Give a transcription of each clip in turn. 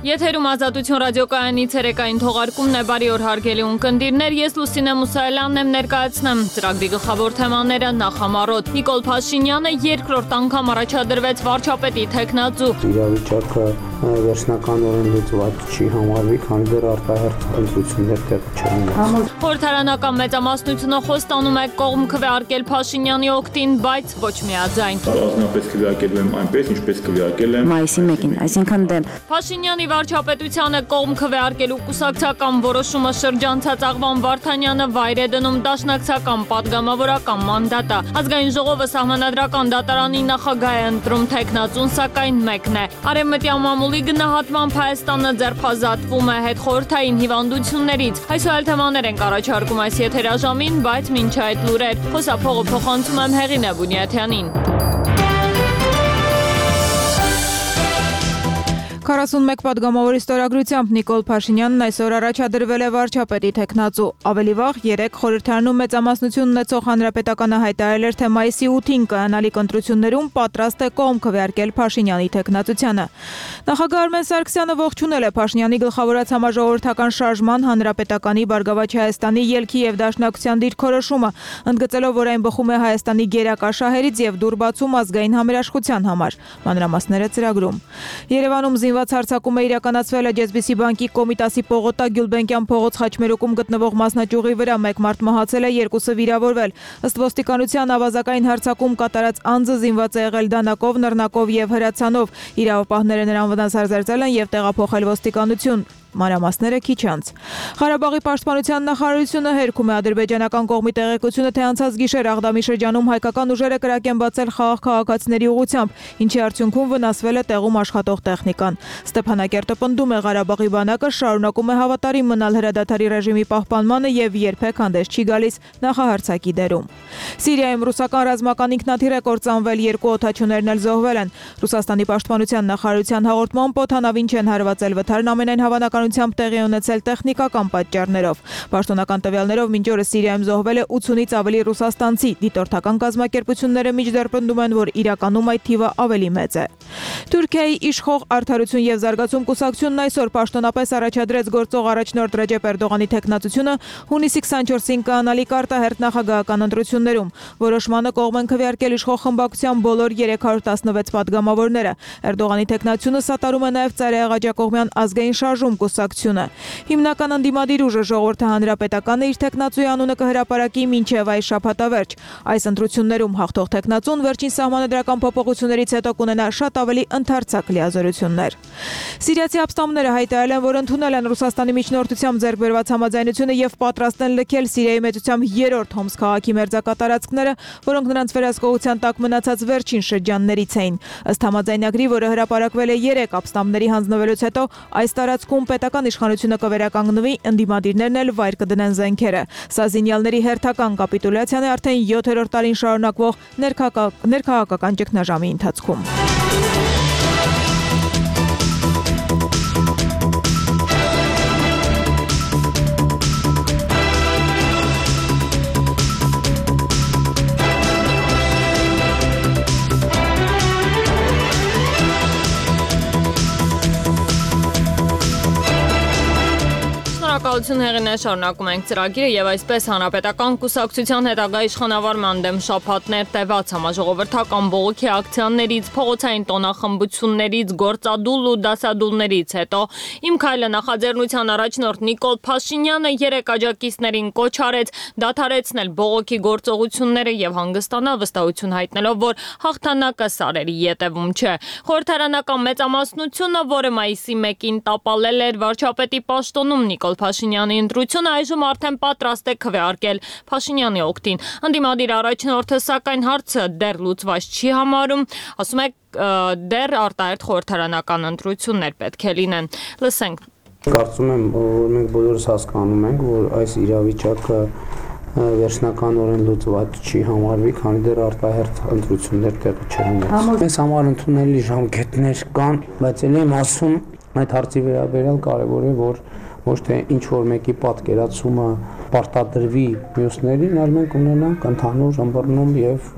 Եթերում Ազատություն ռադիոկայանի ցերեկային թողարկումն է, բարի օր հարգելի ունկնդիրներ, ես Լուսինե Մուսայելյանն եմ, ներկայացնեմ ծրագրի գլխավոր թեմաները նախամարոտ։ Նիկոլ Փաշինյանը երկրորդ անգամ առաջադրվեց վարչապետի թեկնածու։ Իրավիճակը վերջնականորեն լուծված չի համարվի, քանի դեռ արտահերթ ընտրություններ տեղի չեն ունեցել։ Խորհրդարանական մեծամասնությունը խոստանում է կողմ քվեարկել Փաշինյանի օգտին, բայց ոչ միաձայն։ Առանձնապես քվեարկելու եմ այնպես, ինչպես քվեարկել եմ մայիսի 1-ին, այսինքն դեմ։ Փաշինյանի վարչապետությանը կողմ քվեարկելու կուսակցական որոշումը շրջանցած Աղվան Վարդանյանը վայր է դնում դաշնակցական պատգամավորական մանդատը։ Ազգային ժողովը սահմանադրական դատարանի նախագահ է ընտրում, թեկնածուն սակայն մեկն է։ Արևմտյան մամուլի գնահատմամբ Հայաստանը ձերբազատվում է հետխորհրդային հիվանդություններից։ Այսօր թեմաներ ենք առաջարկում այս եթերաժամին, բայց մինչ այդ լուրեր խոսափողը փոխանցում եմ Հեղինե Բունյաթյանին։ 41 պատգամավորի ստորագրությամբ Նիկոլ Փաշինյանն այսօր առաջադրվել է վարչապետի թեկնածու։ Ավելի վաղ 3 խորհրդարանում մեծամասնություն ունեցող հանրապետականը հայտարարել էր, թե մայիսի 8-ին կայանալիք ընտրություններում պատրաստ է կողմ քվեարկել Փաշինյանի թեկնածությանը։ Նախագահ Արմեն Սարգսյանը ողջունել է Փաշինյանի գլխավորած համաժողովրդական շարժման, հանրապետականի, Բարգավաճ Հայաստանի ելքի եւ դաշնակցության դիրքորոշումը, ընդգծելով, որ այն բխում է Հայաստանի գերակա շահերից եւ դուր բացում ազգային համերաշխության համար։ Մանրամասները ծրագրում։ Երևանում զինված հարձակումը իրականացվել է Ջեսբիսի բանկի Կոմիտասի Պողոտա Գյուլբենկյան փողոց Խաչմերուկում գտնվող մասնաճյուղի վրա 1 մարդ մահացել է, 2-ը վիրավորվել։ Ըստ ոստիկանության ավազակային հարձակում կատարած անձը զինված է եղել դանակով, նռնակով եւ հրացանով։ Իրավապահները նրան վնասազերծել են եւ տեղափոխել ոստիկանություն։ Մանրամասները քիչ անց։ Ղարաբաղի պաշտպանության նախարարությունը հերքում է ադրբեջանական կողմի տեղեկությունը, թե անցած գիշեր Աղդամի շրջանում հայկական ուժերը կրակ են բացել խաղաղ քաղաքացիների ուղղությամբ, ինչի արդյունքում վնասվել է տեղում աշխատող տեխնիկան։ Ստեփանակերտը պնդում է, Ղարաբաղի բանակը շարունակում է հավատարիմ մնալ հրադադարի ռեժիմի պահպանմանը եւ երբեք հանդես չի գալիս նախահարձակի դերում։ Սիրիայում ռուսական ռազմական ինքնաթիռ է կործանվել, 2 օդաչուներն էլ զոհվել են։ Ռուսաստանի պաշտպանության նախարարության հաղորդմամբ օդանավին չեն հարվածել վթարն ամենայն հավանականությամբ տեղի ունեցել տեխնիկական պատճառներով։ Պաշտոնական տվյալներով մինչ օրս Սիրիայում զոհվել է 80-ից ավելի ռուսաստանցի։ Դիտորդական կազմակերպությունները մինչդեռ պնդում են, որ իրականում այդ թիվը ավելի մեծ է։ Թուրքիայի իշխող Արդարություն եւ զարգացում կուսակցությունն այսօր պաշտոնապես առաջադրեց գործող առաջնորդ Ռեջեփ Էրդողանի թեկնածությունը հունիսի 24-ին կայանալիք արտահերթ նախագահական ընտրություններում։ Որոշմանը կողմ են քվեարկել իշխող խմբակցության բոլոր 316 պատգամավորները։ Էրդողանի թեկնածությունը սատարում է նաեւ Ծայրահեղ աջակողմյան ազգային շարժում կուսակցությունը։ Հիմնական ընդդիմադիր ուժը Ժողովրդի հանրապետականը իր թեկնածուի անունը կհրապարակի մինչև այս շաբաթավերջ։ Այս ընտրություններում հաղթող թեկնածուն վերջին սահմանադրական փոփոխություններից հետո կունենա շատ ավելի ընդարձակ լիազորություններ։ Սիրիացի ապստամբները հայտարարել են, որ ընդունել են Ռուսաստանի միջնորդությամբ ձեռք բերված համաձայնությունը եւ պատրաստ են լքել Սիրիայի մեծությամբ 3-րդ Հոմս քաղաքի մերձակատարածքները, որոնք նրանց վերահսկողության տակ մնացած վերջին շրջաններից էին։ Ըստ համաձայնագրի, որը հրապարակվել է 3 ապստամբների հանձնվելուց հետո, այս տարածքում պետական իշխանությունը կվերականգնվի, ընդդիմադիրներն էլ վայր կդնեն զենքերը։ Սա զինյալների հերթական կապիտուլյացիան է արդեն 7-րդ տարին շարունակվող ներքաղաքական ճգնաժամի ընթացքում։ Շնորհակալություն Հեղինե, շարունակում ենք ծրագիրը եւ այսպես հանրապետական կուսակցության հետագա իշխանավարման դեմ շաբաթներ տևած համաժողովրդական բողոքի ակցիաներից, փողոցային տոնախմբություններից, գործադուլ ու դասադուլներից հետո Իմ քայլը նախաձեռնության առաջնորդ Նիկոլ Փաշինյանը 3 աջակիցներին կոչ արեց դադարեցնել բողոքի գործողությունները եւ հանգստանալ, վստահություն հայտնելով, որ հաղթանակը սարերի ետևում չէ։ Խորհրդարանական մեծամասնությունը, որը մայիսի 1-ին տապալել էր վարչապետի պաշտոնում Նիկոլ Փաշինյանի ընտրությունը, այժմ արդեն պատրաստ է քվեարկել Փաշինյանի օգտին։ Ընդդիմադիր առաջնորդը սակայն հարցը դեռ լուծված չի համարում, ասում է դեռ արտահերթ խորհրդարանական ընտրություններ պետք է լինեն։ Լսենք։ Կարծում եմ, որ մենք բոլորս հասկանում ենք, որ այս իրավիճակը վերջնականորեն լուծված չի համարվի, քանի դեռ արտահերթ ընտրություններ տեղի չեն ունեցել։ Մեզ համար ընդունելի ժամկետներ կան, բայց ելի եմ ասում, այդ հարցի վերաբերյալ կարևոր է, որ ոչ թե ինչ որ մեկի պատկերացումը պարտադրվի մյուսներին, այլ մենք ունենանք ընդհանուր ըմբռնում եւ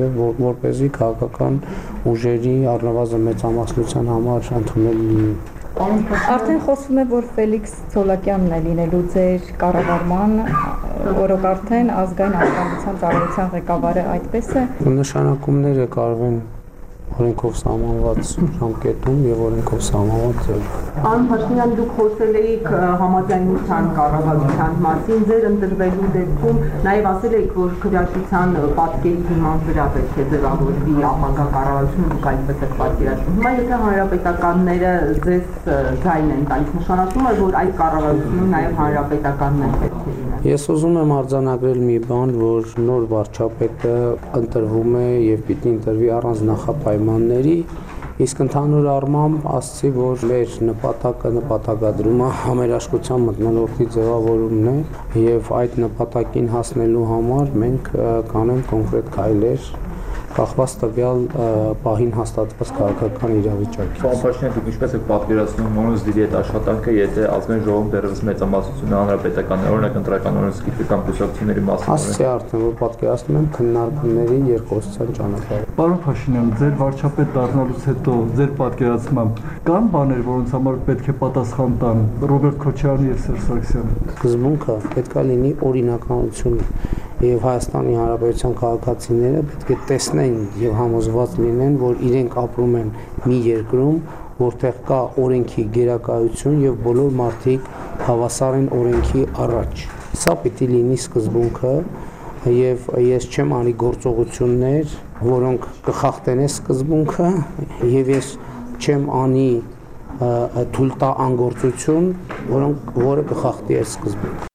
որպեսզի քաղաքական ուժերի առնվազն մեծամասնության համար ընդունելի Արդեն խոսվում է, որ Ֆելիքս Ցոլակյանն է լինելու ձեր կառավարման օրոք արդեն ազգային անվտանգության ծառայության ղեկավարը, այդպես է։ Նշանակումները կարվեն օրենքով սահմանված ժամկետում եւ օրենքով սահմանված ձևով։ Պարոն Փաշինյան, դուք խոսել եք համաձայնության կառավարության մասին, ձեր ընտրվելու դեպքում նաեւ ասել եք, որ քվեարկության պատկերի հիման վրա պետք է ձևավորվի ապագա կառավարությունը, դուք այդպես եք պատկերացնում։ Հիմա եթե հանրապետականները ձեզ ձայն են տալիս, նշանակում է, որ այդ կառավարությունում նաեւ հանրապետականն է պետք է լինեն։ Ես ուզում եմ արձանագրել մի բան, որ նոր վարչապետը ընտրվում է եւ պիտի ընտրվի առանց նախապայմանների, իսկ ընդհանուր առմամբ ասացի, որ մեր նպատակադրումը համերաշխության մթնոլորտի ձևավորումն է եւ այդ նպատակին հասնելու համար մենք կանենք կոնկրետ քայլեր կախված տվյալ պահին հաստատված քաղաքական իրավիճակից։ Պարոն Փաշինյան, դուք ինչպես եք պատկերացնում մոնոզդիրի այդ աշխատանքը, եթե ազգային ժողովում դեռևս մեծամասնությունը հանրապետական, օրինակ ընտրական օրենսգիր կամ կուսակցությունների մասն է։ Ասացի արդեն, որ պատկերացնում եմ քննարկումների երկխոսության ճանապարհը։ Պարոն Փաշինյան, ձեր վարչապետ դառնալուց հետո ձեր պատկերացմամբ կան բաներ, որոնց համար պետք է պատասխան տան Ռոբերտ Քոչարյանը եւ Սերժ Սարգսյանը։ Սկզբունքը պետք է լինի օրինականություն եւ Հայաստանի Հանրապետության քաղաքացիները պետք է տեսնեն եւ համոզված լինեն, որ իրենք ապրում են մի երկրում, որտեղ կա օրենքի գերակայություն եւ բոլոր մարդիկ հավասար են օրենքի առաջ։ Սա պիտի լինի սկզբունքը եւ ես չեմ անի գործողություններ, որոնք կխախտեն այս սկզբունքը եւ ես չեմ անի թույլ տա անգործություն, որը կխախտի այս սկզբունքը։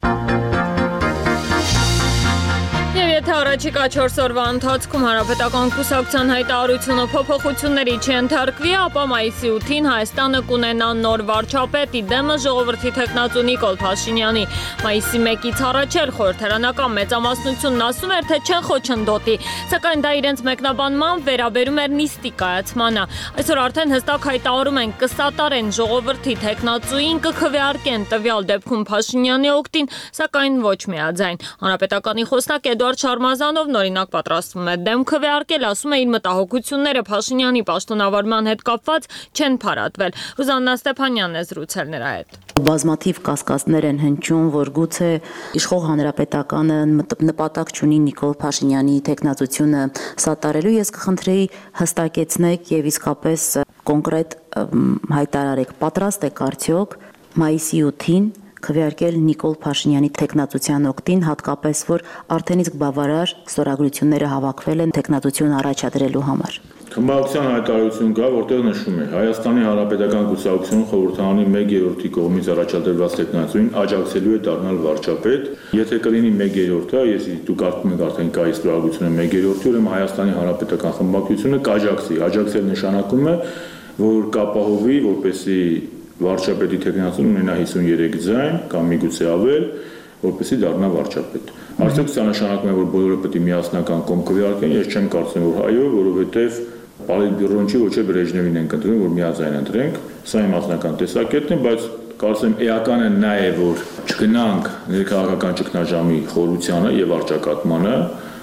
Առաջիկա 4 օրվա ընթացքում հանրապետական կուսակցության հայտարարությունը փոփոխությունների չընթարկվի, ապա մայիսի 8-ին Հայաստանը կունենա նոր վարչապետ, դեմը ժողովրդի թեկնածու Նիկոլ Փաշինյանի։ Մայիսի 1-ից առաջ էլ խորհրդարանական մեծամասնությունն ասում էր, թե չեն խոչընդոտի, սակայն դա իրենց մեկնաբանմամբ վերաբերում էր նիստի կայացմանը։ Այսօր արդեն հստակ հայտարարում են կսատարեն ժողովրդի թեկնածուին, կքվեարկեն տվյալ դեպքում Փաշինյանի օգտին, սակայն ոչ միաձայն։ Հանրապետականի խոսնակ Էդուարդ Շարմազանովն օրինակ պատրաստվում է դեմ քվեարկել, ասում է իր մտահոգությունները Փաշինյանի պաշտոնավարման հետ կապված չեն փարատվել։ Ռուզաննա Ստեփանյանն է զրուցել նրա հետ։ Բազմաթիվ կասկածներ են հնչում, որ գուցե իշխող հանրապետականը նպատակ չունի Նիկոլ Փաշինյանի թեկնածությունը սատարելու։ Ես կխնդրեի հստակեցնեք եւ իսկապես կոնկրետ հայտարարեք, պատրաստ եք արդյոք մայիսի 8-ին քվեարկել Նիկոլ Փաշինյանի թեկնածության օգտին, հատկապես որ արդեն իսկ բավարար ստորագրությունները հավաքվել են թեկնածություն առաջադրելու համար։ Խմբակցության հայտարարություն կա, որտեղ նշում է Հայաստանի Հանրապետական կուսակցությունը խորհրդարանի 1/3-ի կողմից առաջադրված թեկնածուին աջակցելու է դառնալ վարչապետ, եթե կլինի 1/3-ը, если դուք կարծում եք արդեն կա ստորագրությունը 1/3-ի, ուրեմն Հայաստանի Հանրապետական խմբակցությունը կաջակցի։ Աջակցել նշանակում է, որ կապահովի, որպեսզի վարչապետի թեկնածուն ունենա 53 ձայն կամ միգուցե ավել, որպեսզի դառնա վարչապետ։ Արդյոք սա նշանակում է, որ բոլորը պետք է միասնական կողմ քվեարկեն, ես չեմ կարծում, որ այո, որովհետև Պոլիտբյուրոն չի, ոչ էլ Բրեժնևին ենք ընտրում, որ միաձայն ընտրենք, սա իմ մասնական տեսակետն է, բայց կարծեմ էականը նա է, որ չգնանք ներքաղաքական ճգնաժամի խորությանը եւ արճակատմանը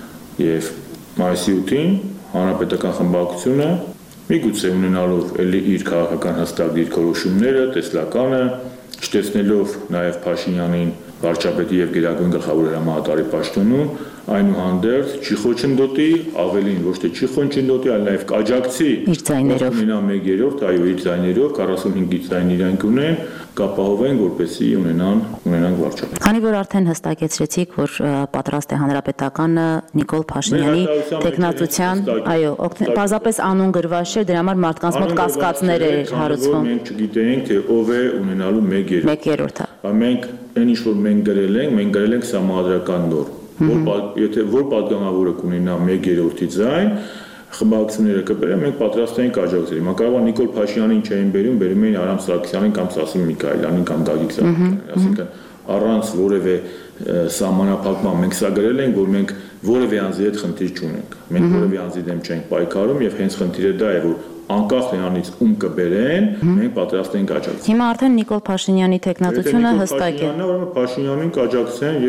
եւ մայիսի 8-ին հանրապետական խմբակցությունը միգուցե ունենալով էլի իր քաղաքական հստակ դիրքորոշումները, տեսլականը, չտեսնելով նաև Փաշինյանին վարչապետի եւ գերագույն գլխավոր հրամանատարի պաշտոնում, այնուհանդերձ չի խոչընդոտի, ավելին ոչ թե չի խոչընդոտի, այլ նաև կաջակցի իր ձայներով։ Ունենա 1/3, այո, իր ձայներով 45-ից ձայն իրանք ունեն, կապահովեն, որպեսզի ունենան վարչապետ։ Քանի որ արդեն հստակեցրեցիք, որ պատրաստ է հանրապետականը Նիկոլ Փաշինյանի թեկնածության, այո, պարզապես անուն գրված չէ, դրա համար մարդկանց մոտ կասկածներ է հարուցվում։ Մենք չգիտենք, թե ով է ունենալու 1/3-ը։ Մենք այն ինչ որ մենք գրել ենք համադրական նորմ, որ պատգամավորը կունենա 1/3-ի ձայն, խմբակցությունները կբերեն, մենք պատրաստ ենք աջակցել։ Մակարավան Նիկոլ Փաշինյանին չէին բերում էին Արամ Սարգսյանին կամ Սասին Միքայելյանին կամ Գագիկ Սարգսյանին, այսինքն առանց որևէ սահմանափակման մենք սա գրել ենք, որ մենք որևէ անձի հետ խնդիր չունենք։ Մենք որևէ անձի դեմ չենք պայքարում եւ հենց խնդիրը դա է, որ անկախ նրանից ում կբերեն, մենք պատրաստ ենք աջակցել։ Հիմա արդեն Նիկոլ Փաշինյանի թեկնածությունը հստակ է։ Ուրեմն Փաշինյանին կաջակցեն եւ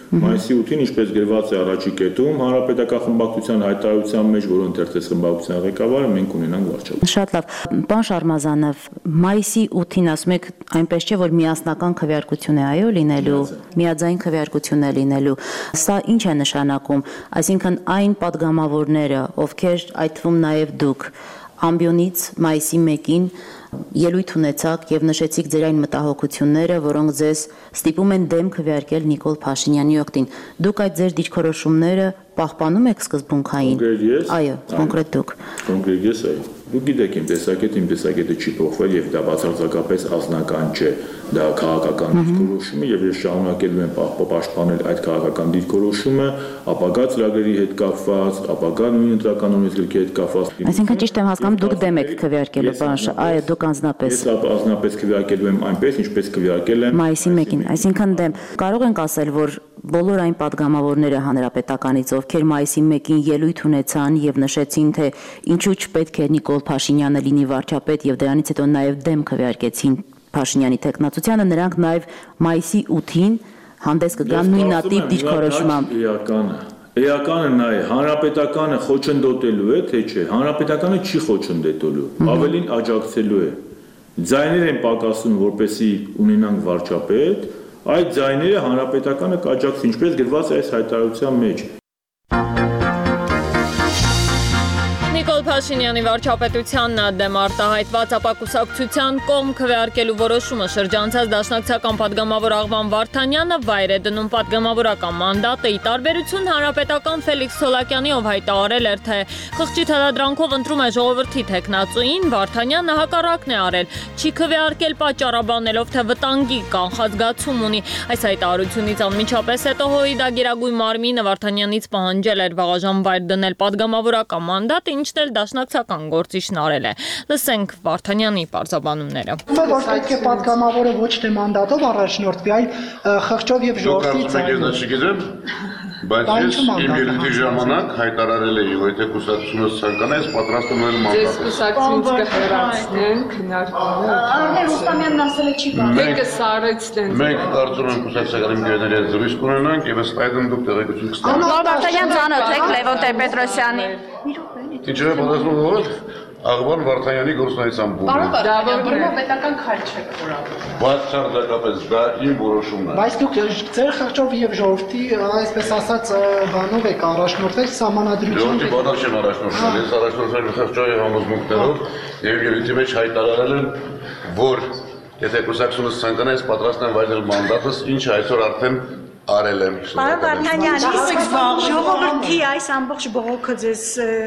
Մայիսի 8-ին, ինչպես գրված է առաջի կետում, հանրապետական խմբակցության հայտարարության մեջ, որը ընթերցեց խմբակցության ղեկավարը, մենք ունենանք վարչապետ։ Շատ լավ, պարոն Շարմազանով, մայիսի 8-ին ասում եք, այնպես չէ, որ միասնական քվեարկություն է այո լինելու, միաձայն քվեարկություն է լինելու։ Սա ինչ է նշանակում, այսինքն այն падգամավորները, ովքեր այդ թվում նաև դուք ամբիոնից մայիսի 1-ին ելույթ ունեցաք եւ նշեցիք ձեր այն մտահոգությունները, որոնք ձեզ ստիպում են դեմ քվեարկել Նիկոլ Փաշինյանի օգտին։ Դուք այդ ձեր դիրքորոշումները պահպանում եք սկզբունքային։ Այո, կոնկրետ դուք։ Կոնկրետ ես այո։ Դուք գիտեք իմ տեսակետը չի փոխվել եւ դա բացարձակապես ազնական չէ։ Դա քաղաքական դիրքորոշում է եւ ես շարունակելու եմ պաշտպանել այդ քաղաքական դիրքորոշումը, ապագա ծրագրերի հետ կապված, ապագա նույն ընտրական օրենսգրքի հետ կապված։ Այսինքն ճիշտ եմ հասկանում, դուք դեմ եք քվեարկելու, պարոն, այո, դուք անձնապես։ Ես անձնապես քվեարկելու եմ այնպես, ինչպես քվեարկել եմ մայիսի 1-ին, այսինքն դեմ։ Կարող ենք ասել, որ բոլոր այն падգամավորները հանրապետականից, ովքեր մայիսի 1-ին ելույթ ունեցան եւ նշեցին, թե ինչու չպետք է Նիկոլ Փաշինյանը լինի վարչապետ եւ դրանից հետո նաեւ դեմ քվեարկեցին Փաշինյանի տեխնացությանը, նրանք նաեւ մայիսի 8-ին հանդես կգան նույնատիպ դիրքորոշմամբ։ Էականը նա է, հանրապետականը խոչընդոտելու է, թե չէ, հանրապետականը չի խոչընդոտելու, ավելին աջակցելու է։ Ձայներ են պակասում, որպեսզի ունենանք վարչապետ, այդ ձայները հանրապետականը կաջակցի, ինչպես գրված է այս հայտարարության մեջ։ Նիկոլ Փաշինյանի վարչապետությանն դեմ արտահայտված ապակուսակցության կողմ քվեարկելու որոշումը շրջանցած դաշնակցական падգամավոր Աղվան Վարդանյանը վայր է դնում падգամավորական մանդատը՝ ի տարբերություն հանրապետական Ֆելիքս Ցոլակյանի, ով հայտարարել էր, թե խղճի թելադրանքով ընտրում է ժողովրդի թեկնածուին, Վարդանյանը հակառակն է արել, չի քվեարկել պատճառաբանելով, թե վտանգի կանխազգացում ունի։ Այս հայտարարությունից անմիջապես հետո ՀՅԴ Գերագույն մարմինը Վարդանյանից պահանջել էր վաղաժամ վայր դնել падգամավորական մանդատը, ինչն էլ դաշնակցական գործիչն արել է։ Լսենք Վարդանյանի պարզաբանումները։ Որ պետք է падգամավորը ոչ թե մանդատով առաջնորդվի, այլ խղճով եւ ժողովրդի ցանկացած բայց ես իմ ելույթի ժամանակ հայտարարել էի, որ եթե կուսակցությունը ցանկանա, ես պատրաստ եմ ունենալ մանդատ։ Ձեզ կուսակցությունից կհեռացնեն քննարկումը։ Ռուստամյանն ասել է չի կարող։ Դե կսարեցնեն։ Մենք կարծում ենք կուսակցական ընկերների հետ զրույց կունենանք եւ ըստ այդմ դուք տեղեկություն կստանաք։ Վարդանյան ծանոթ եք Լևոն Տեր-Պետրոսյանի։ Ինչու է պատասխանում ով։ Աղվան Վարդանյանի գործունեության բուժում։ Դա պետական քայլ չէ որակը։ Բացարձակապես դա իմ որոշումն է։ Բայց դուք ձեր խղճով եւ ժողովրդի, այսպես ասած, բանով եք առաջնորդվել սահմանադրություն։ Ժողովրդի բանով չեմ առաջնորդվել, ես առաջնորդվել եմ խղճով եւ համոզմունքներով եւ ելույթի մեջ հայտարարել եմ, որ եթե կուսակցությունը ցանկանա, ես պատրաստ եմ վայելել մանդատս, ինչը այսօր արդեն արել եմ։ Պարոն Վարդանյան, ժողովրդի այս ամբողջ բողոքը ձեզ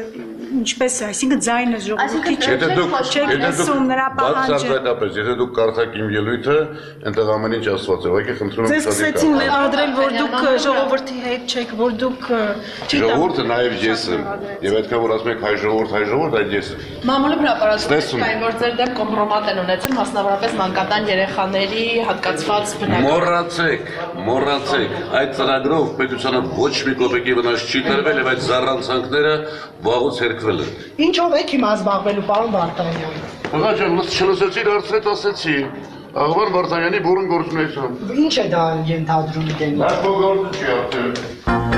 ինչպես է, այսինքն ձայնը ժողովրդի չեք լսում նրա պահանջը։ Բացարձակապես, եթե դուք կարդաք իմ ելույթը, այնտեղ ամեն ինչ ասված է, ուղղակի խնդրում եմ Ձեզ սկսեցին մեղադրել, որ դուք ժողովրդի հետ չեք, որ դուք ժողովուրդը նաև ես եմ, եւ այդքան որ ասում եք հայ ժողովուրդ, այդ ես եմ։ Մամուլի հրապարակում կային, որ ձեր դեմ կոմպրոմատ են ունեցել, մասնավորապես մանկատան երեխաների հատկացված բնակարան։ Մոռացեք, այդ ծրագրով պետությանը ոչ մի կոպեկի վնաս չի տրվել եւ այդ զառանցանքները վաղուց հերքվել են։ Ինչով եք հիմա զբաղվելու, պարոն Վարդանյան։ Ողա ջան, չլսեցի, հարցրեց ասեցի։ Աղվան Վարդանյանի բուրըն գործունեություն։ Ինչ է դա ենթադրում դեն։ Դա փոխորդ չի արդեն։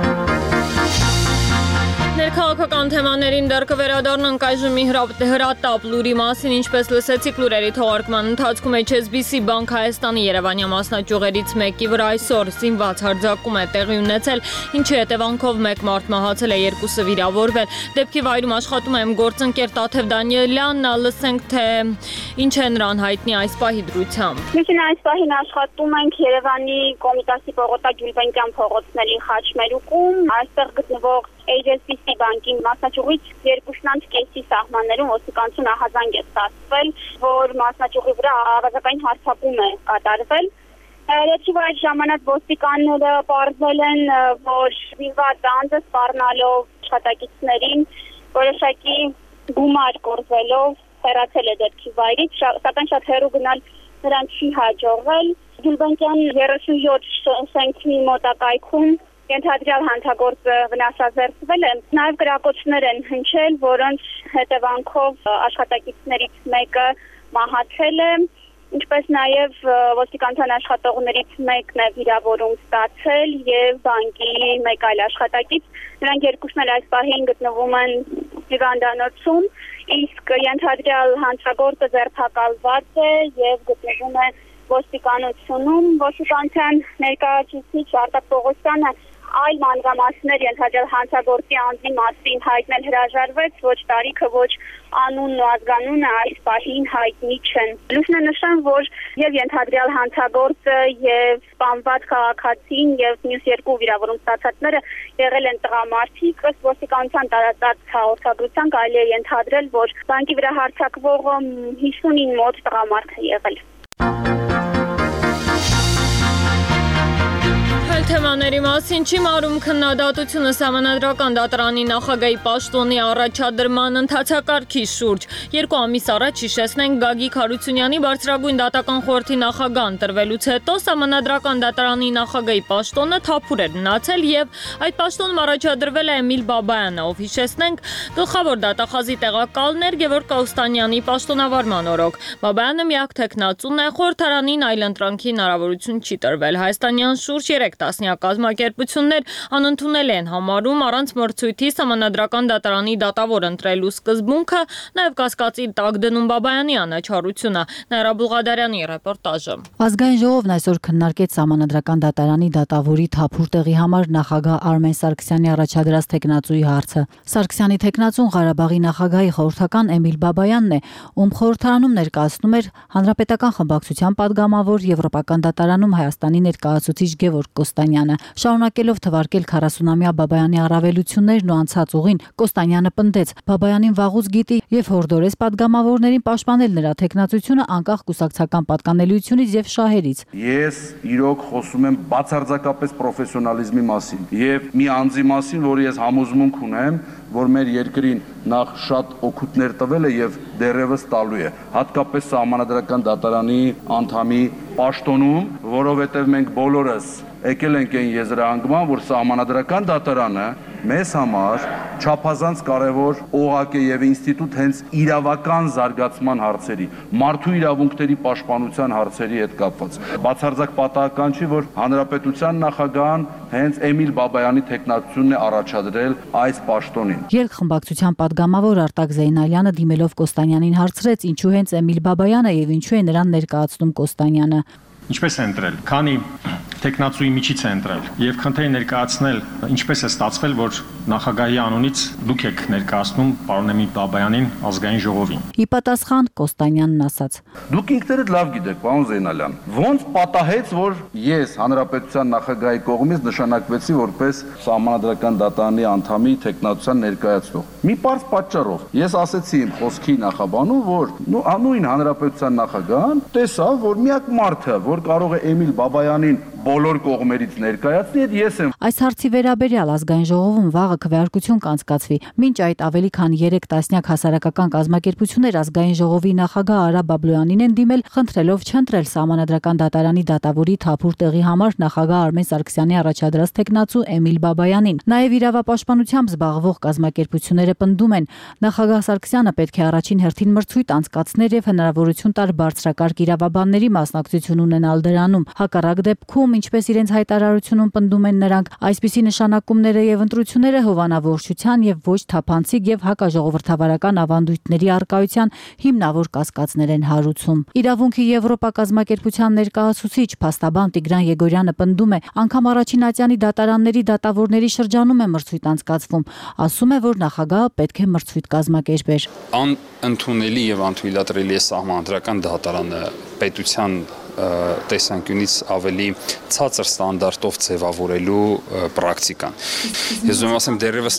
Ներքաղաքական թեմաներին դեռ կվերադառնանք այժմ հրատապ լուրի մասին, ինչպես լսեցիք լուրերի թողարկման ընթացքում HSBC Bank Հայաստանի Երևանյան մասնաճյուղերից մեկի վրա այսօր զինված հարձակում է տեղի ունեցել, ինչի հետևանքով մեկ մարդ մահացել է, երկուսը վիրավորվել։ Դեպքի վայրում աշխատում է գործընկեր Տաթև Դանիելյանն, լսենք թե ինչ է նրան հայտնի այս պահի դրությամբ։ Մենք այս պահին աշխատում ենք Երևանի Կոմիտասի Պողոտա Գյուլբենկյան փողոցների խաչմերուկում, այստեղ գտնվող HSBC բանկի մասնաճյուղից 2.5 սահմաններում ոստիկանություն ահազանգ է ստացվել, որ մասնաճյուղի վրա ավազակային հարձակում է կատարվել։ Դեպքի վայր ժամանակ ոստիկանները պարզել են, որ զինված անձը սպառնալով աշխատակիցներին որոշակի գումար կորզելով հեռացել է դեպքի վայրից, սակայն շատ հեռու գնալ նրան չի հաջողվել։ Գյուլբենկյան 37 սենյակի մոտակայքում ենթադրյալ հանցագործը վնասազերծվել է, նաև կրակոցներ են հնչել, որոնց հետևանքով աշխատակիցներից մեկը մահացել է, Ինչպես նաև ոստիկանության աշխատողներից մեկն է վիրավորում ստացել եւ բանկի մեկ այլ աշխատակից։ Նրանք երկուսն էլ այս պահին գտնվում են հիվանդանոցում, իսկ ենթադրյալ հանցագործը ձերբակալված է եւ գտնվում է ոստիկանությունում։ Ոստիկանության ներկայացուցիչ Արտակ Պողոսյանը այլ մանրամասներ ենթադրյալ հանցագործի անձի մասին հայտնել հրաժարվեց, ոչ տարիքը, ոչ անունն ու ազգանունը այս պահին հայտնի չեն։ Լուսնը նշան, որ եւ ենթադրյալ հանցագործը եւ սպանված քաղաքացին եւ մյուս երկու վիրավորում ստացածները եղել են տղամարդիկ, ըստ ոստիկանության տարածած հաղորդագրության կարելի է ենթադրել, որ բանկի վրա հարձակվողը 59 մոտ տղամարդ է եղել։ Թեմաների մասին չի մարում քննադատությունը Սահմանադրական դատարանի նախագահի պաշտոնի առաջադրման ընթացակարգի շուրջ։ 2 ամիս առաջ հիշեցնենք Գագիկ Հարությունյանի բարձրագույն դատական խորհրդի նախագահ ընտրվելուց հետո Սահմանադրական դատարանի նախագահի պաշտոնը թափուր էր մնացել եւ այդ պաշտոնում առաջադրվել է Էմիլ Բաբայանը, ով հիշեցնենք գլխավոր դատախազի տեղակալն էր Գևորգ Կաուստանյանի պաշտոնավարման օրոք։ Բաբայանը միակ թեկնածուն է, խորհրդարանին այլընտրանքի հնարավորություն չի տրվել։ Հայաստանյան շուրջ 3 տասնյակ կազմակերպություններ անընդունել են համարում առանց մրցույթի Սահմանադրական դատարանի դատավոր ընտրելու սկզբունքը, նաև կասկածի տակ դնում Բաբայանի անաչառությունը։ Նաիրա Բուլղադարյանի ռեպորտաժը։ Ազգային ժողովն այսօր քննարկեց Սահմանադրական դատարանի դատավորի թափուր տեղի համար նախագահ Արմեն Սարգսյանի առաջադրած թեկնածուի հարցը։ Սարգսյանի թեկնածուն Ղարաբաղի նախագահի խորհրդական Էմիլ Բաբայանն է, ում խորհրդարանում ներկայացնում էր Հանրապետական խմբակցության падգամավոր Եվրոպական դատարանում Հայաստանի ներկայացուցիչ Գևորգ Կոստանյանը։ Շարունակելով թվարկել 40-ամյա Բաբայանի առավելություններն ու անցած ուղին, Կոստանյանը պնդեց. Բաբայանին վաղուց գիտի եւ հորդորեց падգամավորներին պաշտպանել նրա թեկնածությունը անկախ կուսակցական պատկանելիությունից եւ շահերից։ Ես իրոք խոսում եմ բացարձակապես պրոֆեսիոնալիզմի մասին եւ մի անձի մասին, որ ես համոզմունք ունեմ, որ մեր երկրին նախ շատ օգուտներ տվել է եւ դեռևս տալու է, հատկապես Սահմանադրական դատարանի անդամի պաշտոնում, որովհետեւ մենք բոլորս եկել ենք այն եզրահանգման, որ Սահմանադրական դատարանը մեզ համար չափազանց կարևոր օղակ է եւ ինստիտուտ հենց իրավական զարգացման հարցերի, մարդու իրավունքների պաշտպանության հարցերի հետ կապված։ Բացարձակ պատահական չի, որ Հանրապետության նախագահան հենց Էմիլ Բաբայանի թեկնածությունն է առաջադրել այս պաշտոնին։ Երկխմբակցության падգամավոր Արտակ Զեյնալյանը դիմելով Կոստանյանին հարցրեց, ինչու հենց Էմիլ Բաբայանը եւ ինչու է նրան ներկայացնում Կոստանյանը։ Ինչպես է ընտրել, քանի տեխնացուի միջից է ընտրել եւ քննի ներկայացնել, ինչպես է ստացվել, որ նախագահի անունից դուք եք ներկայացնում պարոն Էմիլ Բաբայանին ազգային ժողովին։ Ի պատասխան Կոստանյանն ասաց. Դուք ինքներդ լավ գիտեք, պարոն Զեյնալյան, ոնց պատահեց, որ ես Հանրապետության նախագահի կողմից նշանակվեցի որպես Սահմանադրական դատարանի անդամի տեխնացության ներկայացնող։ Մի պարզ պատճառով։ Ես ասեցի իմ խոսքի նախաբանում, որ նույն Հանրապետության նախագահան տեսավ, որ միակ մարդը, որ կարող է Էմիլ Բաբայանին բոլոր կողմերից ներկայացնի, ես եմ։ Այս հարցի վերաբերյալ ազգային ժողովում վաղը քվեարկություն կանցկացվի։ Մինչ այդ ավելի քան 3 տասնյակ հասարակական կազմակերպություններ ազգային ժողովի նախագահ Արա Բաբլոյանին են դիմել, խնդրելով չընտրել Սահմանադրական դատարանի դատավորի թափուր տեղի համար նախագահ Արմեն Սարգսյանի առաջադրած տեխնացու Էմիլ Բաբայանին։ Նաև իրավապաշտպանությամբ զբաղվող կազմակերպությունները պնդում են, նախագահ Սարգսյանը պետք է առաջին հերթին մրցույթ անցկացներ եւ հնարավորություն տար բարձրակարգ իրավաբանների մասնակցություն ունենալ դրանում։ Հակառակ դեպքում, ինչպես իրենց հայտարարությունում պնդում են նրանք, այսպիսի նշանակումները եւ ընտրությունները հովանավորչության եւ ոչ թափանցիկ եւ հակաժողովրդավարական ավանդույթների արկայության հիմնավոր կասկածներ են հարուցում։ Իրավունքի Եվրոպա կազմակերպության ներկայացուցիչ փաստաբան Տիգրան Եգորյանը պնդում է, անգամ առաջին ատյանի դատարանների դատավորների շրջանում է մրցույթ անցկացվում, ասում է, որ նախագահը պետք է մրցույթ կազմակերպեր։ Անընդունելի եւ անթույլատրելի է Սահմանադրական դատարանը պետության տեսանկյունից ավելի ցածր ստանդարտով ձևավորելու պրակտիկան։ Ես ուզում եմ ասեմ, դեռևս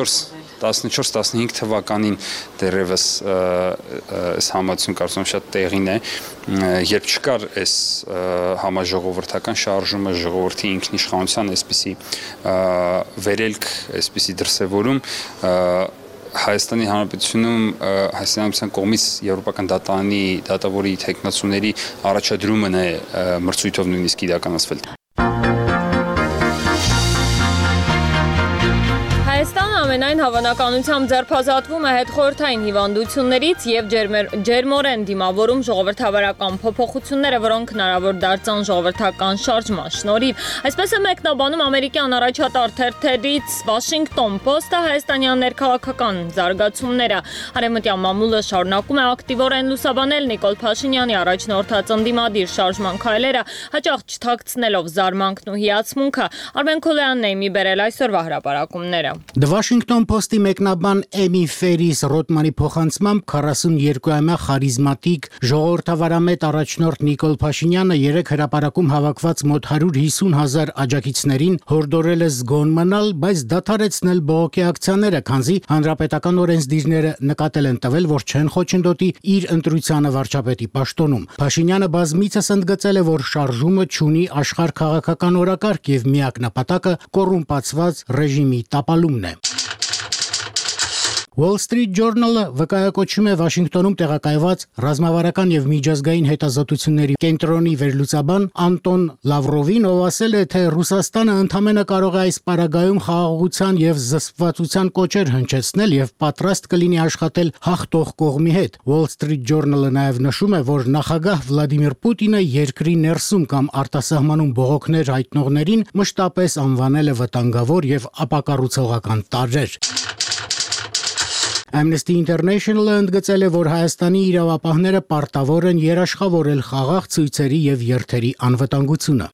14-15 թվականին դեռևս այս համացություն կարծում եմ շատ տեղին է, երբ չկար այս համաժողովրդական շարժումը, ժողովրդի ինքնիշխանության այսպիսի վերելք, այսպիսի դրսևորում, Հայաստանի Հանրապետությունում Հայաստանի Հանրապետության կողմից Եվրոպական դատարանի դատավորի տեխնացուների առաջադրումն է մրցույթով նույնիսկ իրականացվել։ Այնուամենայն հավանականությամբ ձերբազատվում է հետխորհրդային հիվանդություններից եւ ջերմորեն դիմավորում ժողովրդավարական փոփոխությունները, որոնք հնարավոր դարձան ժողովրդական շարժման շնորհիվ։ Այսպես է մեկնաբանում ամերիկյան առաջատար թերթերից Washington Post-ը հայաստանյան ներքաղաքական զարգացումները։ Արևմտյան մամուլը շարունակում է ակտիվորեն լուսաբանել Նիկոլ Փաշինյանի առաջնորդած ընդդիմադիր շարժման քայլերը, հաճախ չթաքցնելով զարմանքն ու հիացմունքը։ Արմեն Քոլյանն է մի բերել այսօրվա հրապարակումները։ The Washington Post-ի մեկնաբան Էմի Ֆերիս Ռոթմանի փոխանցմամբ 42-ամյա խարիզմատիկ ժողովրդավարամետ առաջնորդ Նիկոլ Փաշինյանը երեք հրապարակում հավաքված մոտ 150,000 աջակիցներին հորդորել է զգոն մնալ, բայց դադարեցնել բողոքի ակցիաները, քանզի հանրապետական օրենսդիրները նկատել են տվել, որ չեն խոչընդոտի իր ընտրությանը վարչապետի պաշտոնում։ Փաշինյանը բազմիցս ընդգծել է, որ շարժումը չունի աշխարհ-քաղաքական օրակարգ եւ միակ նպատակը կոռումպացված ռեժիմի տապալումն է։ Wall Street Journal-ը վկայակոչում է Վաշինգտոնում տեղակայված ռազմավարական եւ միջազգային հետազոտությունների կենտրոնի վերլուծաբան Անտոն Լավրովին, ով ասել է, թե Ռուսաստանը ընդամենը կարող է այս պարագայում խաղաղության եւ զսպվածության կոչեր հնչեցնել եւ պատրաստ կլինի աշխատել հաղթող կողմի հետ։ Wall Street Journal-ը նաեւ նշում է, որ նախագահ Վլադիմիր Պուտինը երկրի ներսում կամ արտասահմանում բողոքներ հայտնողներին մշտապես անվանել է վտանգավոր եւ ապակառուցողական տարրեր։ Amnesty International-ը ընդգծել է, որ Հայաստանի իրավապահները պարտավոր են երաշխավորել խաղաղ ցույցերի եւ երթերի անվտանգությունը։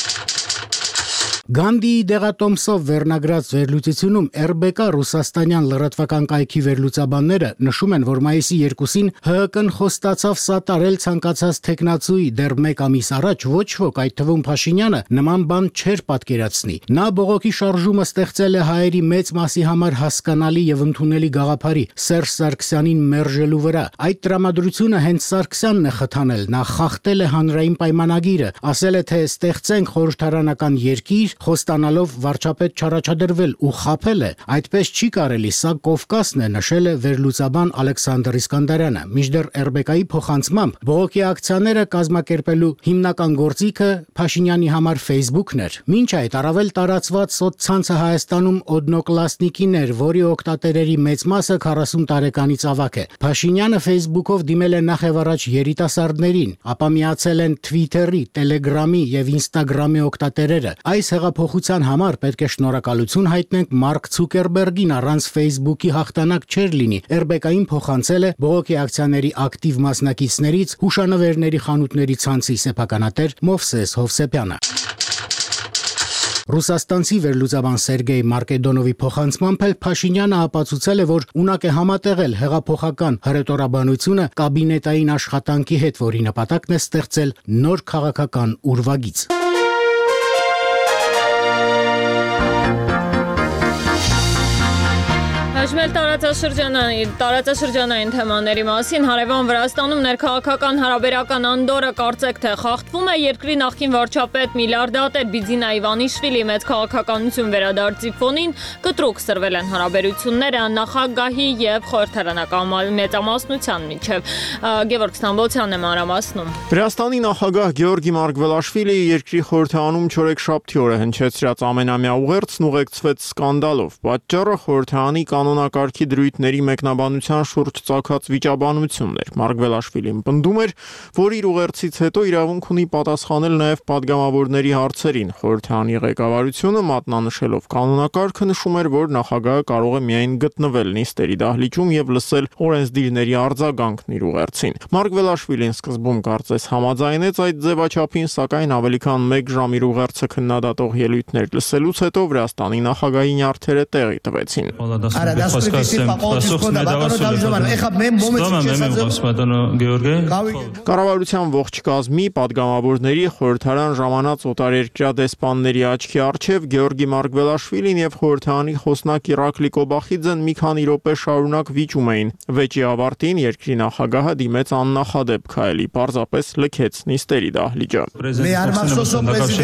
Գանդիի դեղատոմսով վերնագրած վերլուծությունում RBK ռուսաստանյան լրատվական կայքի վերլուծաբանները նշում են, որ մայիսի 2-ին ՀՀԿ-ն խոստացավ սատարել ցանկացած տեխնացուի դեռ 1 ամիս առաջ ոչ ոք, այդ թվում Փաշինյանը, նման բան չէր պատկերացնի։ Նա բողոքի շարժումը ստեղծել է հայերի մեծ մասի համար հասկանալի եւ ընդունելի գաղափարի Սերժ Սարգսյանին մերժելու վրա։ Այդ տրամադրությունը հենց Սարգսյանն է խթանել, նա խախտել է հանրային պայմանագիրը, ասել է, թե ստեղծենք խորհրդարանական երկիր, խոստանալով վարչապետ չառաջադրվել ու խաբել է, այդպես չի կարելի, սա Կովկասն է, նշել է վերլուծաբան Ալեքսանդր Իսկանդարյանը։ Մինչդեռ RBK-ի փոխանցմամբ բողոքի ակցիաները կազմակերպելու հիմնական գործիքը Փաշինյանի համար Facebook-ն էր։ Մինչ այդ առավել տարածված սոցցանցը Հայաստանում Օդնոկլասնիկին էր, որի օգտատերերի մեծ մասը 40 տարեկանից ավագ է։ Փաշինյանը Facebook-ով դիմել է նախ եւ առաջ երիտասարդներին, ապա միացել են Twitter-ի, Telegram-ի եւ Instagram-ի օգտատերերը։ Այս հեղափոխության համար պետք է շնորհակալություն հայտնենք Մարկ Ցուկերբերգին, առանց Facebook-ի հաղթանակ չէր լինի։ RBK-ին փոխանցել է բողոքի ակցիաների ակտիվ մասնակիցներից հուշանվերների խանութների ցանցի սեփականատեր Մովսես Հովսեփյանը։ Ռուսաստանցի վերլուծաբան Սերգեյ Մարկեդոնովի փոխանցմամբ Փաշինյանը ապացուցել է, որ ունակ է համատեղել հեղափոխական հռետորաբանությունը կաբինետային աշխատանքի հետ, որի նպատակն է ստեղծել նոր քաղաքական ուրվագիծ։ Հաշմել տարածաշրջանային թեմաների մասին հարևան Վրաստանում ներքաղաքական հարաբերական անդորը կարծեք թե խախտվում է երկրի նախկին վարչապետ միլիարդատեր Բիձինա Իվանիշվիլի մեծ քաղաքականություն վերադարձի ֆոնին կտրուկ սրվել են հարաբերությունները նախագահի եւ խորհրդարանական մեծամասնության միջև։ Գևորգ Ստամբոլցյանն է մանրամասնում։ Վրաստանի նախագահ Գեորգի Մարգվելաշվիլիի երկրի խորհրդարանում չորեքշաբթի օրը հնչեցրած ամենամյա ուղերձն ուղեկցվեց սկանդալով։ Պատճառը խորհրդարանի կանոնակարգի դրույթների մեկնաբանության շուրջ ծագած վիճաբանությունն էր։ Մարգվելաշվիլին պնդում էր, որ իր ուղերձից հետո իրավունք ունի պատասխանել նաև падգամավորների հարցերին։ Խորհրդարանի ղեկավարությունը մատնանշելով կանոնակարգը նշում էր, որ նախագահը կարող է միայն գտնվել նիստերի դահլիճում եւ լսել օրենսդիրների արձագանքն իր ուղերձին։ Մարգվելաշվիլին սկզբում կարծես համաձայնեց այդ ձևաչափին, սակայն ավելի քան 1 ժամ իր ուղերձը քննադատող ելույթներ լսելուց հետո Վրաստանի նախագահի նյարդերը տեղի տվեցին։ Կառավարության ողջ կազմի, падգամավորների, խորհրդարան ժամանած օտարերկրյա դեսպանների աչքի առջև Գեորգի Մարգվելաշվիլին եւ խորհրդարանի խոսնակ Իրակլի Կոբախիձեն մի քանի րոպե շարունակ վիճում էին։ Վեճի ավարտին երկրի նախագահը դիմեց աննախադեպ քայլի, պարզապես լքեց նիստերի դահլիճը։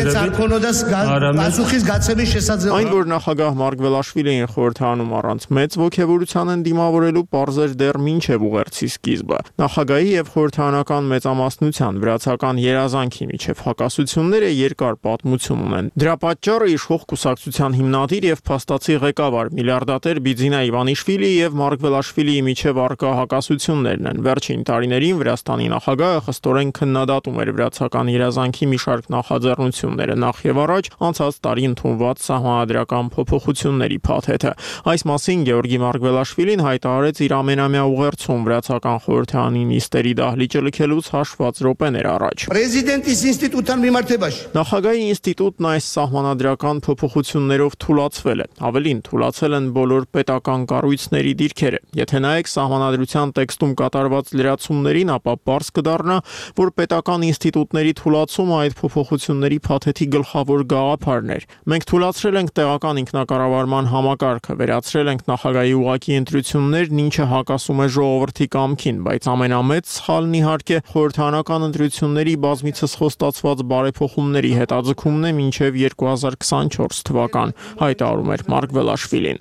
Այն, որ նախագահ Մարգվելաշվիլին խորհրդարանում առանց մեծ մեծ ոգևորության են դիմավորելու պարզեր դեռ մինչև ուղերձի սկիզբը։ Նախագահի եւ խորհրդարանական մեծամասնության վրացական երազանքի միջև հակասությունները երկար պատմություն ունեն։ Դրա պատճառը իշխող կուսակցության հիմնադիր եւ փաստացի ղեկավար միլիարդատեր Բիձինա Իվանիշվիլի եւ Մարկ Վելաշվիլիի միջև առկա հակասություններն են։ Վերջին տարիներին Վրաստանի նախագահը խստորեն քննադատում էր վրացական երազանքի մի շարք նախաձեռնությունները, նախ եւ առաջ անցած տարի ընդունված սահմանադրական փոփոխությունների փաթեթը։ Այս մասին Գեորգի Մարգվելաշվիլին հայտարարեց իր ամենամյա ուղերձում վրացական խորհրդարանի նիստերի դահլիճը լքելուց հաշված րոպեներ առաջ։ Նախագահի ինստիտուտն այս սահմանադրական փոփոխություններով թուլացվել է։ Ավելին, թուլացել են բոլոր պետական կառույցների դիրքերը։ Եթե նայեք սահմանադրության տեքստում կատարված լրացումներին, ապա պարզ կդառնա, որ պետական ինստիտուտների թուլացումը այդ փոփոխությունների փաթեթի գլխավոր գաղափարն էր։ Մենք թուլացրել ենք տեղական ինքնակառավարման համակարգը, վերացրել ենք նախագահի ուղղակի ընտրություններն, ինչը հակասում է ժողովրդի կամքին, բայց ամենամեծ սխալն իհարկե խորհրդարանական ընտրությունների բազմիցս խոստացված բարեփոխումների հետաձգումն է մինչև 2024 թվական, հայտարարում էր Մարկ Վելաշվիլին։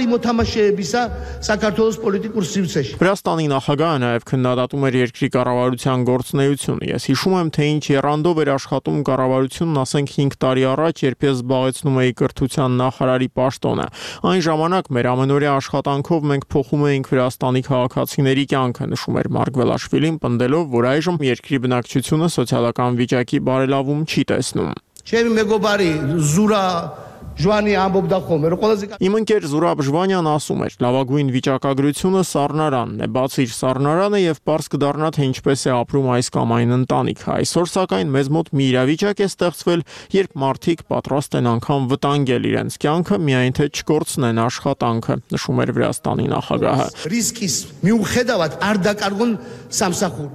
Վրաստանի նախագահը նաև քննադատում էր երկրի կառավարության գործունեությունը։ Ես հիշում եմ, թե ինչ եռանդով էր աշխատում կառավարությունն, ասենք 5 տարի առաջ, երբ ես զբաղեցնում էի կրթության նախարարի պաշտոնը։ Այն ժամանակ մեր ամենօրյա աշխատանքով մենք փոխում էինք Վրաստանի քաղաքացիների կյանքը, նշում էր Մարկ Վելաշվիլին, պնդելով, որ այժմ երկրի բնակչությունը սոցիալական վիճակի բարելավում չի տեսնում։ Իմ ընկեր Զուրաբ Ժվանյան ասում էր. լավագույն վիճակագրությունը սառնարանն է, բաց իր սառնարանը եւ պարզ կդառնա, թե ինչպես է ապրում այս կամ այն ընտանիքը։ Այսօր սակայն մեզ մոտ մի իրավիճակ է ստեղծվել, երբ մարդիկ պատրաստ են անգամ վտանգել իրենց կյանքը, միայն թե չկորցնեն աշխատանքը, նշում էր Վրաստանի նախագահը։ Ռիսկից միուხედավատ արդակարգուն սամսախուր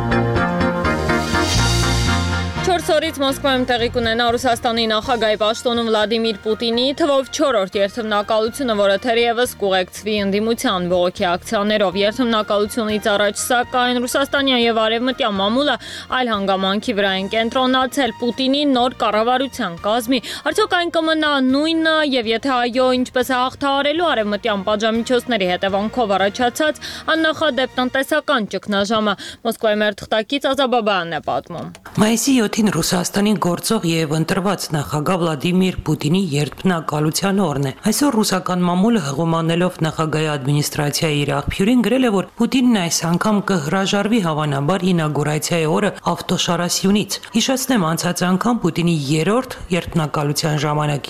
4 օրից Մոսկվայում տեղի կունենա Ռուսաստանի նախագահի պաշտոնում Վլադիմիր Պուտինի թվով 4-րդ երթմնակալությունը, որը թերևս կուղեկցվի ընդդիմության բողոքի ակցիաներով։ Երթմնակալությունից առաջ սակայն Ռուսաստանյան եւ արևմտյան մամուլը այլ հանգամանքի վրա են կենտրոնացել Պուտինի նոր կառավարության կազմի։ Արդյոք այն կմնա նույնը եւ եթե այո, ինչպես է հաղթահարելու արևմտյան պատժամիջոցների հետևանքով առաջացած աննախադեպ տնտեսական ճգնաժամը։ Մոսկվայի մեր թղթակից Ազաբաբայանն է պատմում։ Մայիսի 7-ին Ռուսաստանի գործող եւ ընտրված նախագահ Վլադիմիր Պուտինի երթմնակալության օրն է։ Այսօր ռուսական մամուլը հղումանելով նախագահի ադմինիստրացիայի իր աղբյուրին գրել է, որ Պուտինն այս անգամ կհրաժարվի հավանաբար ինագուրացիայի օրը ավտոշարասյունից։ Հիշեցնեմ, անցած անգամ Պուտինի երրորդ երթմնակալության ժամանակ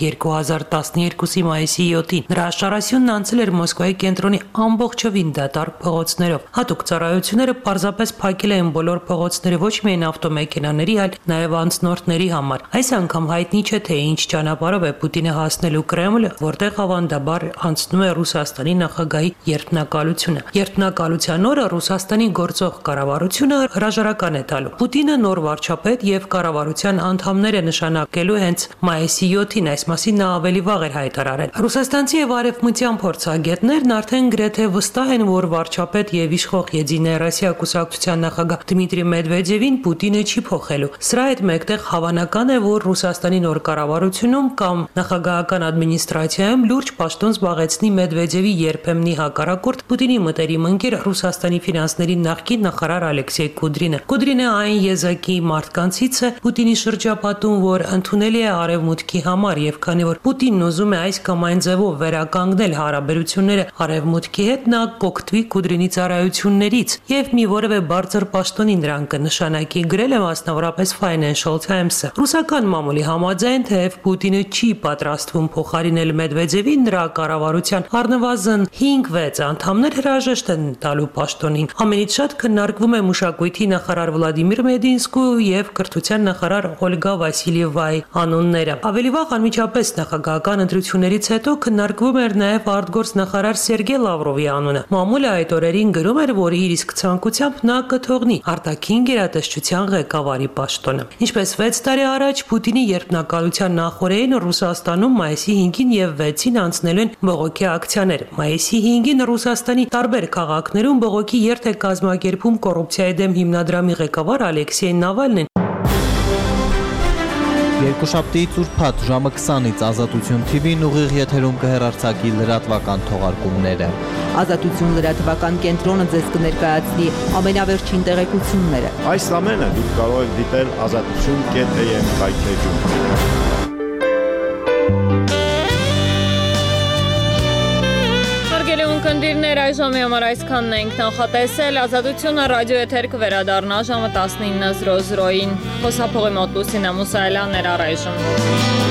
2012-ի մայիսի 7-ին նրա շարասյունն անցել էր Մոսկվայի կենտրոնի ամբողջովին դատարկ փողոցներով։ Հատուկ ծառայությունները պարզապես փակել էին բոլոր փողոցները ոչ միայն ավտոմեքենաների, այլ նաև անցնորդների համար։ Այս անգամ հայտնի չէ, թե ինչ ճանապարհով է Պուտինը հասնելու Կրեմլ, որտեղ ավանդաբար անցնում է Ռուսաստանի նախագահի երթմնակալությունը։ Երթմնակալության օրը Ռուսաստանի գործող կառավարությունը հրաժարական է տալու։ Պուտինը նոր վարչապետ եւ կառավարության անդամներ է նշանակելու հենց մայիսի 7-ին, այս մասին նա ավելի վաղ էր հայտարարել։ Ռուսաստանցի եւ արևմտյան փորձագետներն արդեն գրեթե վստահ են, որ վարչապետ եւ իշխող Եդինայա Ռոսիա կուսակցության նախագահ Դմիտրի Մեդվեդևին Պուտինը չի փոխելու։ Սրա հետ մեկտեղ հավանական է, որ Ռուսաստանի նոր կառավարությունում կամ նախագահական ադմինիստրացիայում լուրջ պաշտոն զբաղեցնի Մեդվեդևի երբեմնի հակառակորդ Պուտինի մտերիմ ընկեր Ռուսաստանի ֆինանսների նախկին նախարար Ալեքսեյ Կուդրինը։ Կուդրինը այն եզակի մարդկանցից է Պուտինի շրջապատում, որ ընդունելի է արևմուտքի համար, եւ քանի որ Պուտինն ուզում է այս կամ այն ձևով վերականգնել հարաբերությունները արևմուտքի հետ, նա կօգտվի Կուդրինի ծառայություններից եւ մի որևէ բարձր պաշտոնի նրան կնշանակի, գրել է մասնավորապես Financial Times-ը։ Ռուսական մամուլի համաձայն, թեև Պուտինը չի պատրաստվում փոխարինել Մեդվեդևին, նրա կառավարության առնվազն 5-6 անդամներ հրաժեշտ են տալու պաշտոնին։ Ամենից շատ քննարկվում է մշակույթի նախարար Վլադիմիր Մեդինսկու եւ կրթության նախարար Օլգա Վասիլիևայի անունները։ Ավելի վաղ անմիջապես նախագահական ընտրություններից հետո քննարկվում էր նաեւ արտգործ նախարար Սերգեյ Լավրովի անունը։ Մամուլը այդ օրերին գրում էր, որ իր իսկ ցանկությամբ նա կթողնի արտաքին գերատեսչության ղեկավարի պաշտոնը։ Ինչպես 6 տարի առաջ Պուտինի երթմնակալության նախորդին Ռուսաստանում մայիսի 5-ին եւ 6-ին անցնելու են բողոքի ակցիաներ։ Մայիսի 5-ին Ռուսաստանի տարբեր քաղաքներում բողոքի երթ է կազմակերպում կոռուպցիայի դեմ հիմնադրամի ղեկավար Ալեքսեյ Նավալնին։ Երկուշաբթիից ուրբաթ ժամը 20-ից Ազատություն TV-ն ուղիղ եթերում կհեռարձակի լրատվական թողարկումները։ Ազատություն լրատվական կենտրոնը ձեզ կներկայացնի ամենավերջին տեղեկությունները։ Այս ամենը դուք կարող եք դիտել azatutun.am կայքէջում։ Հարգելի ունկնդիրներ, այժմի համար այսքանն ենք նախատեսել։ Ազատությունը ռադիո եթեր կվերադառնա ժամը 19:00-ին։ Խոսափողի մոտ Լուսինե Մուսայելյանն էր առայժմ։